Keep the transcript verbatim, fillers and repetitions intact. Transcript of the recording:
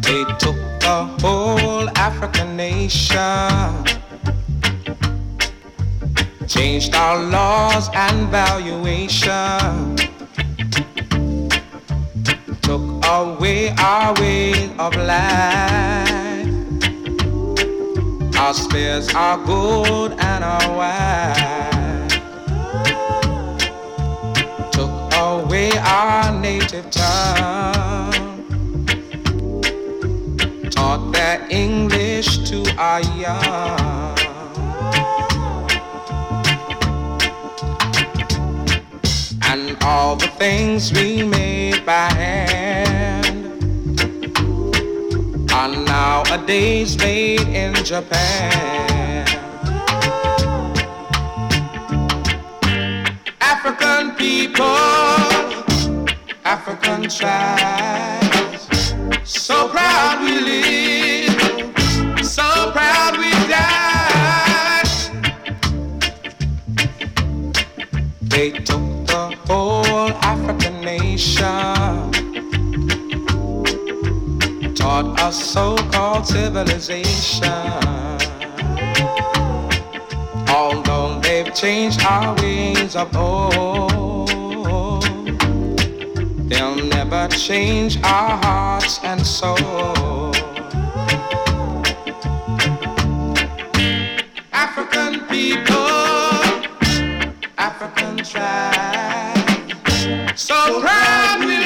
They took the whole African nation, changed our laws and valuation, took away our way of life, our spears, our gold and our wife, took away our native tongue, taught their English to our young. And all the things we made by hand are nowadays made in Japan. African people, African tribes, so proud we live, so proud we die. They took the whole African nation, taught us so-called civilization. Although they've changed our ways of old, they'll never change our hearts and soul. African people, African tribe, so proud we